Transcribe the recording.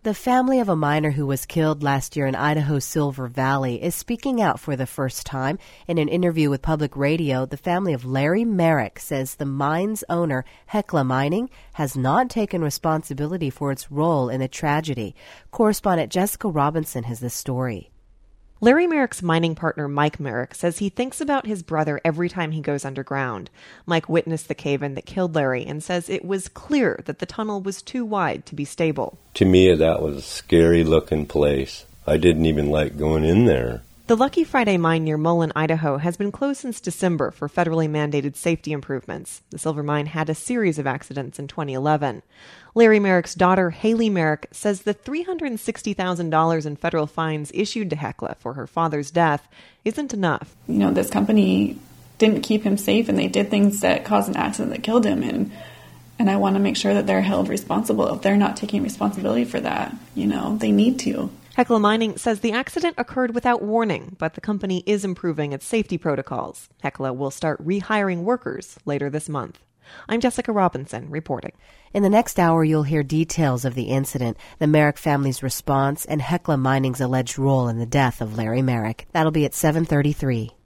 The family of a miner who was killed last year in Idaho's Silver Valley is speaking out for the first time. In an interview with public radio, the family of Larry Merrick says the mine's owner, Hecla Mining, has not taken responsibility for its role in the tragedy. Correspondent Jessica Robinson has the story. Larry Merrick's mining partner, Mike Merrick, says he thinks about his brother every time he goes underground. Mike witnessed the cave-in that killed Larry and says it was clear that the tunnel was too wide to be stable. To me, that was a scary-looking place. I didn't even like going in there. The Lucky Friday mine near Mullen, Idaho, has been closed since December for federally mandated safety improvements. The silver mine had a series of accidents in 2011. Larry Merrick's daughter, Haley Merrick, says the $360,000 in federal fines issued to Hecla for her father's death isn't enough. This company didn't keep him safe, and they did things that caused an accident that killed him, and I want to make sure that they're held responsible. If they're not taking responsibility for that, they need to. Hecla Mining says the accident occurred without warning, but the company is improving its safety protocols. Hecla will start rehiring workers later this month. I'm Jessica Robinson, reporting. In the next hour, you'll hear details of the incident, the Merrick family's response, and Hecla Mining's alleged role in the death of Larry Merrick. That'll be at 7:33.